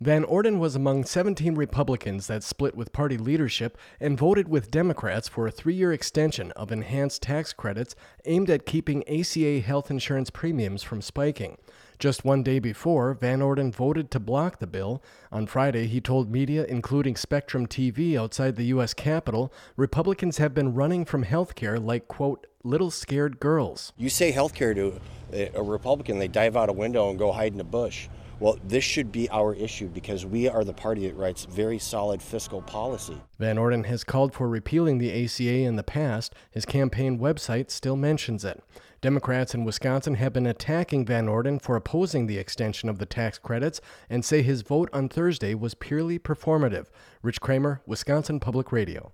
Van Orden was among 17 Republicans that split with party leadership and voted with Democrats for a 3-year extension of enhanced tax credits aimed at keeping ACA health insurance premiums from spiking. Just one day before, Van Orden voted to block the bill. On Friday, he told media, including Spectrum TV outside the U.S. Capitol, Republicans have been running from health care like, quote, little scared girls. You say health care to a Republican, they dive out a window and go hide in a bush. Well, this should be our issue because we are the party that writes very solid fiscal policy. Van Orden has called for repealing the ACA in the past. His campaign website still mentions it. Democrats in Wisconsin have been attacking Van Orden for opposing the extension of the tax credits and say his vote on Thursday was purely performative. Rich Kramer, Wisconsin Public Radio.